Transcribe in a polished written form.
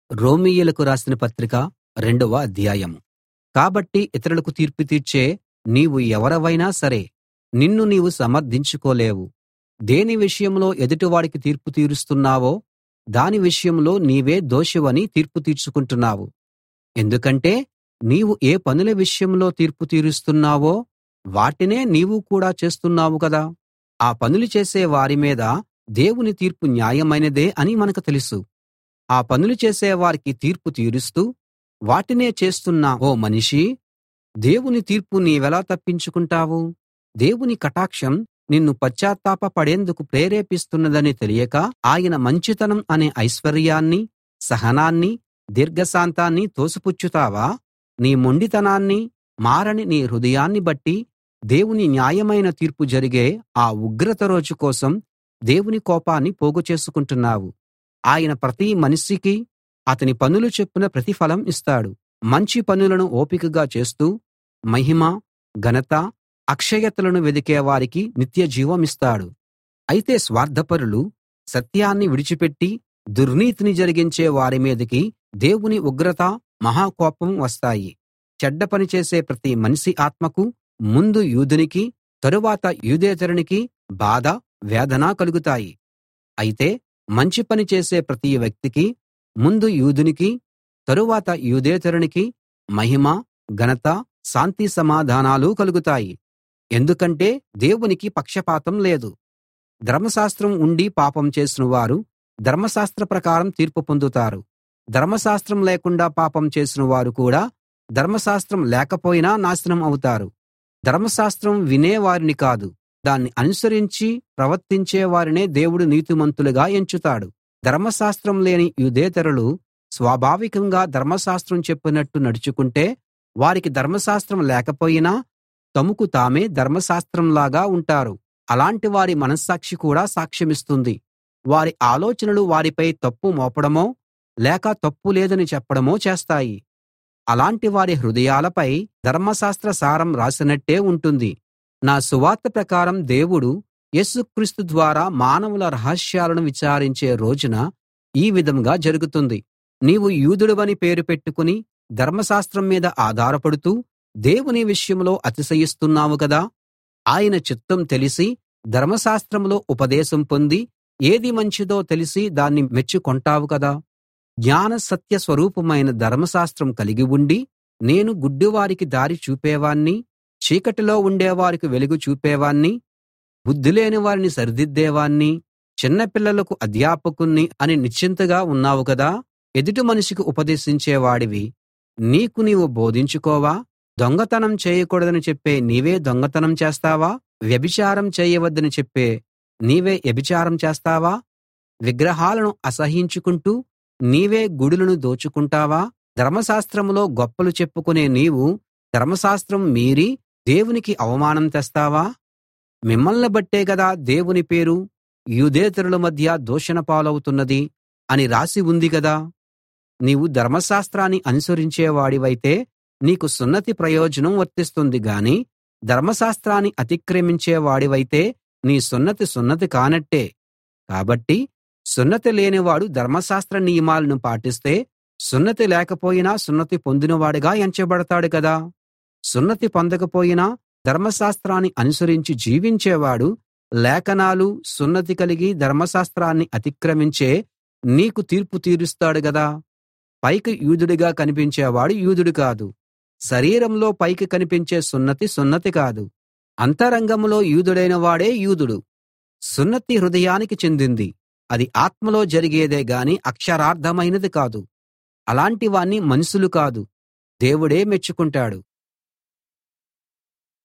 రోమీయులకు రాసిన పత్రిక 2వ అధ్యాయం. కాబట్టి ఇతరులకు తీర్పు తీర్చే నీవు ఎవరివైనా సరే నిన్ను నీవు సమర్థించుకోలేవు. దేని విషయంలో ఎదుటివాడికి తీర్పు తీరుస్తున్నావో దాని విషయంలో నీవే దోషివని తీర్పు తీర్చుకుంటున్నావు. ఎందుకంటే నీవు ఏ పనుల విషయంలో తీర్పు తీరుస్తున్నావో వాటినే నీవు కూడా చేస్తున్నావు కదా. ఆ పనులు చేసే వారి మీద దేవుని తీర్పు న్యాయమైనదే అని మనకు తెలుసు. ఆ పనులు చేసే వారికి తీర్పు తీరుస్తూ వాటినే చేస్తున్న ఓ మనిషీ, దేవుని తీర్పు నీవెలా తప్పించుకుంటావు? దేవుని కటాక్షం నిన్ను పశ్చాత్తాప పడేందుకు ప్రేరేపిస్తున్నదని తెలియక ఆయన మంచితనం అనే ఐశ్వర్యాన్ని, సహనాన్ని, దీర్ఘశాంతాన్ని తోసిపుచ్చుతావా? నీ మొండితనాన్ని, మారని నీ హృదయాన్ని బట్టి దేవుని న్యాయమైన తీర్పు జరిగే ఆ ఉగ్రత రోజు కోసం దేవుని కోపాన్ని పోగు చేసుకుంటున్నావు. ఆయన ప్రతి మనిషికి అతని పనుల చొప్పున ప్రతిఫలం ఇస్తాడు. మంచి పనులను ఓపికగా చేస్తూ మహిమ, ఘనత, అక్షయతలను వెదికే వారికి నిత్య జీవమిస్తాడు. అయితే స్వార్థపరులు సత్యాన్ని విడిచిపెట్టి దుర్నీతిని జరిగించే వారి మీదికి దేవుని ఉగ్రత, మహాకోపం వస్తాయి. చెడ్డ పని చేసే ప్రతి మనిషి ఆత్మకు ముందు యూదునికి, తరువాత యూదేతరునికి బాధ, వేదన కలుగుతాయి. అయితే మంచి పని చేసే ప్రతి వ్యక్తికి ముందు యూదునికి, తరువాత యూదేతరునికి మహిమ, ఘనత, శాంతి సమాధానాలు కలుగుతాయి. ఎందుకంటే దేవునికి పక్షపాతం లేదు. ధర్మశాస్త్రం ఉండి పాపం చేసిన వారు ధర్మశాస్త్ర ప్రకారం తీర్పు పొందుతారు. ధర్మశాస్త్రం లేకుండా పాపం చేసిన వారు కూడా ధర్మశాస్త్రం లేకపోయినా నాశనం అవుతారు. ధర్మశాస్త్రం వినే వారిని కాదు, దాన్ని అనుసరించి ప్రవర్తించే వారినే దేవుడు నీతిమంతులుగా ఎంచుతాడు. ధర్మశాస్త్రం లేని యూదేతరులు స్వాభావికంగా ధర్మశాస్త్రం చెప్పినట్టు నడుచుకుంటే వారికి ధర్మశాస్త్రం లేకపోయినా తమకు తామే ధర్మశాస్త్రంలాగా ఉంటారు. అలాంటి వారి మనస్సాక్షి కూడా సాక్ష్యమిస్తుంది. వారి ఆలోచనలు వారిపై తప్పు మోపడమో లేక తప్పు లేదని చెప్పడమో చేస్తాయి. అలాంటి వారి హృదయాలపై ధర్మశాస్త్ర సారం రాసినట్టే ఉంటుంది. నా సువార్త ప్రకారం దేవుడు యేసుక్రీస్తు ద్వారా మానవుల రహస్యాలను విచారించే రోజున ఈ విధంగా జరుగుతుంది. నీవు యూదుడవని పేరు పెట్టుకుని ధర్మశాస్త్రం మీద ఆధారపడుతూ దేవుని విషయంలో అతిశయిస్తున్నావు కదా. ఆయన చిత్తం తెలిసి ధర్మశాస్త్రంలో ఉపదేశం పొంది ఏది మంచిదో తెలిసి దాన్ని మెచ్చుకొంటావు కదా. జ్ఞాన సత్య స్వరూపమైన ధర్మశాస్త్రం కలిగి ఉండి నేను గుడ్డివారికి దారి చూపేవాణ్ణి, చీకటిలో ఉండేవారికి వెలుగు చూపేవాణ్ణి, బుద్ధిలేని వారిని సరిదిద్దేవాణ్ణి, చిన్నపిల్లలకు అధ్యాపకుణ్ణి అని నిశ్చింతగా ఉన్నావు కదా. ఎదుటి మనిషికి ఉపదేశించేవాడివి నీకు నీవు బోధించుకోవా? దొంగతనం చేయకూడదని చెప్పే నీవే దొంగతనం చేస్తావా? వ్యభిచారం చేయవద్దని చెప్పే నీవే వ్యభిచారం చేస్తావా? విగ్రహాలను అసహ్యించుకుంటూ నీవే గుడులను దోచుకుంటావా? ధర్మశాస్త్రంలో గొప్పలు చెప్పుకునే నీవు ధర్మశాస్త్రం మీరి దేవునికి అవమానం తెస్తావా? మిమ్మల్ని బట్టే గదా దేవుని పేరు యూదేతరుల మధ్య దూషణ పాలవుతున్నది అని రాసి ఉంది గదా. నీవు ధర్మశాస్త్రాన్ని అనుసరించేవాడివైతే నీకు సున్నతి ప్రయోజనం వర్తిస్తుంది గాని ధర్మశాస్త్రాన్ని అతిక్రమించే వాడివైతే నీ సున్నతి కానట్టే. కాబట్టి సున్నతి లేనివాడు ధర్మశాస్త్ర నియమాలను పాటిస్తే సున్నతి లేకపోయినా సున్నతి పొందినవాడుగా ఎంచబడతాడు కదా. సున్నతి పొందకపోయినా ధర్మశాస్త్రాన్ని అనుసరించి జీవించేవాడు లేఖనాలు, సున్నతి కలిగి ధర్మశాస్త్రాన్ని అతిక్రమించే నీకు తీర్పు తీరుస్తాడు గదా. పైకి యూదుడిగా కనిపించేవాడు యూదుడు కాదు. శరీరంలో పైకి కనిపించే సున్నతి కాదు. అంతరంగంలో యూదుడైన వాడే యూదుడు. సున్నతి హృదయానికి చెందింది. అది ఆత్మలో జరిగేదే గాని అక్షరార్థమైనది కాదు. అలాంటి వాణ్ణి మనుషులు కాదు, దేవుడే మెచ్చుకుంటాడు.